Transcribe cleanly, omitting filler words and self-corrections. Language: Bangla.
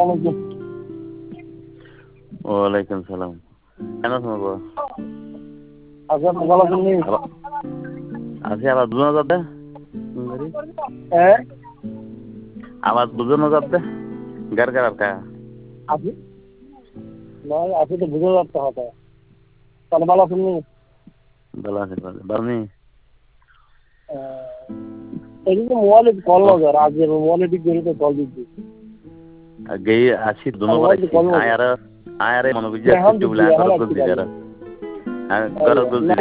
আলাইকুম। ওয়ালাইকুম সালাম। কেন শোনাবো? আচ্ছা, ভালো আছেন নি? আছি আবার দুজন যাবে। হ্যাঁ, আবার দুজন যাবে। গার গার কা। আছি। নয় আছি তো বুঝে যাচ্ছে হয়তো। তাহলে ভালো আছেন নি? ভালো আছে ভালো। বানি এই যে মোবাইলে কল লাগে আজ মোবাইলে ঠিক করে কল দিচ্ছি। গই আছি দুনো বার মোবাইলে আছি। কল লাগে। আয়ারে মনে বুঝি এখন একটু বলে দিচ্ছি, এখন আগর আসছি গজি বাড়ি। যারা। আগর গজি